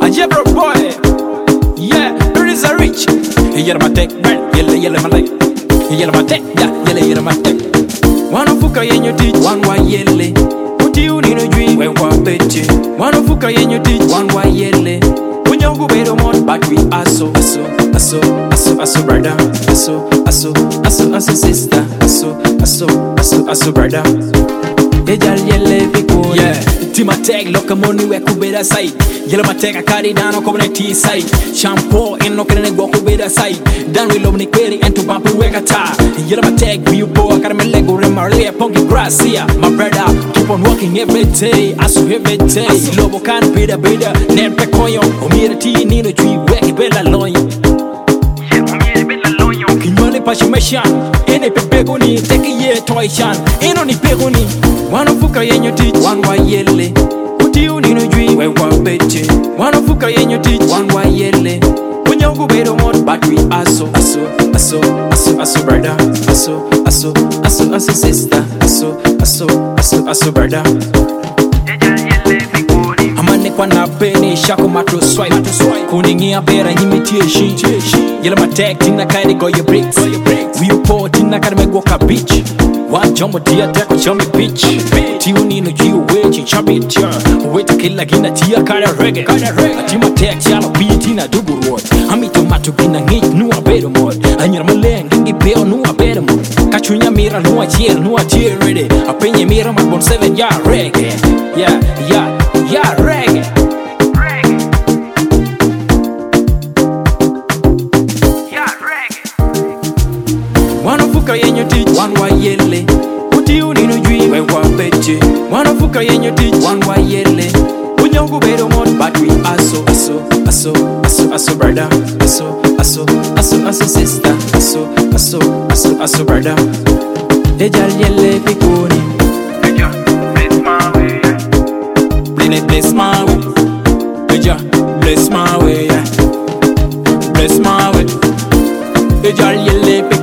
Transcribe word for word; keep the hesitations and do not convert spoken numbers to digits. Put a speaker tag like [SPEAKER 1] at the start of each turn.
[SPEAKER 1] Jebro boy, yeah, there is a rich. He yell my tech, man, yell yell my leg. He yell my tech, yeah, yell yell my tech. One of fuka yen you teach, one why yelle. Put you in a dream, when what betche. One of fuka yen you teach, one why yelle. When you go better more, but we are so, so, so, so, so, brother, so, so, so, so, sister, so, so, so, so, brother. Yeah, Tima tag, look a money where could be the side. Yellow my tag, I carry down on community side. Shampoo and no can go to the side. Then we love the query and to bump a regata. Yellow my tag, you boy, I got my leg or Maria, punky grass here. My brother, keep on walking every day. I saw every day. Lobo can't be the better. Name Pecoyo, or me the tea, need a tree, where he better loin. Passion, any pegoni, take a year toy shan, ain't only pegoni. One of Fuka and you teach, one why yelle. Put you in a dream, where one betche. One of Fuka and you teach, one why yelle. When you go better more, but we are so, so, so, so, so, brother, so, so, so, so, sister, so, so, so, so, brother. Kwana pene shako matro swipe kuningia bera imitation yela matek tina kaide go your breaks we po tina kare mego ka beach wa jombo dia teko chomi beach ti unino jiu wechi chabi tia weta kila gina tia kare reggae ati matek yalo beat ina dugu road ami tomato gina ngi nuwa better mod anyar maleng ngi beo nuwa better mod kachunya mira nuwa chier nuwa chier ready apenye mira ma bon seven ya reggae yeah yeah yeah reggae. One of Fuka and you teach, one why yelle. Put you in a dream, when what betche. One of Fuka and you teach, one why yelle. When you go better more, but we are so, so, so, so, so, brother, so, so, so, so, sister, so, so, so, so, brother. Ejal yelle pikoni.
[SPEAKER 2] Eja, bless my way.
[SPEAKER 1] Bless, bless my way. Eja, bless my way. Bless my way. Ejal yelle pikoni.